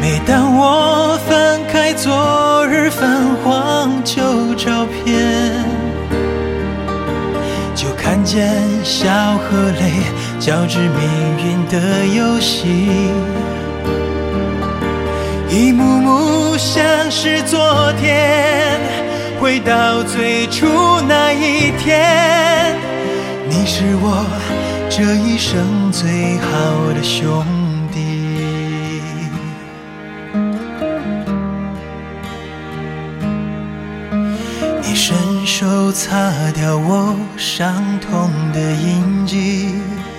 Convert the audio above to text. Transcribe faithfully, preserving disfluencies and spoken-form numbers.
每当我翻开昨日泛黄旧照片，就看见笑和泪交织命运的游戏，一幕幕像是昨天，回到最初那一天，你是我这一生最好的兄弟。你伸手擦掉我伤痛的印记，